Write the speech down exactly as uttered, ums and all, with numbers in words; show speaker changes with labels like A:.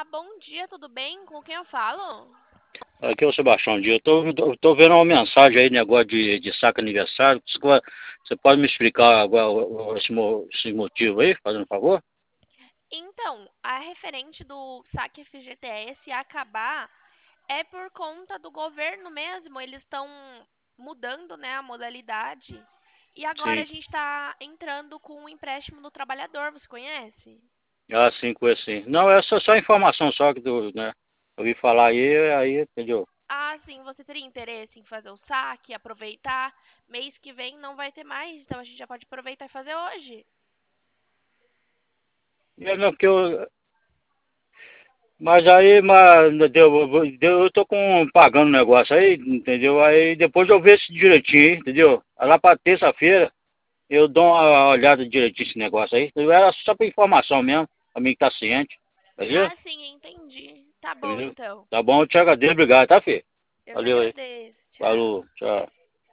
A: bom dia, tudo bem? Com quem eu falo?
B: Aqui é o Sebastião Dias. Eu tô, tô tô vendo uma mensagem aí, negócio de, de saque aniversário. Você pode você pode me explicar agora o- o- esse, mo- esse motivo aí, fazendo um favor?
A: Então, a referente do saque F G T S acabar é por conta do governo mesmo. Eles estão mudando, né, a modalidade. E agora a
B: Sim.
A: gente está entrando com o empréstimo do trabalhador, você conhece?
B: Ah, sim, com esse. Não, é só, só informação só que do, né? Eu ouvi falar aí, aí, entendeu?
A: Ah, sim, você teria interesse em fazer o saque, aproveitar? Mês que vem não vai ter mais, então a gente já pode aproveitar e fazer hoje.
B: É, não, porque eu, mas aí, mas, deu, deu, eu tô com, pagando o negócio aí, entendeu? Aí depois eu vejo isso direitinho, entendeu? Aí lá pra terça-feira eu dou uma olhada direitinho nesse negócio aí. Era só pra informação mesmo, pra mim que tá ciente, beleza?
A: Ah, sim, entendi. Tá bom
B: Beleza?
A: então.
B: Tá bom, eu te agradeço, obrigado, tá, filho?
A: Eu que
B: Valeu aí.
A: agradeço. Tchau.
B: Falou, tchau.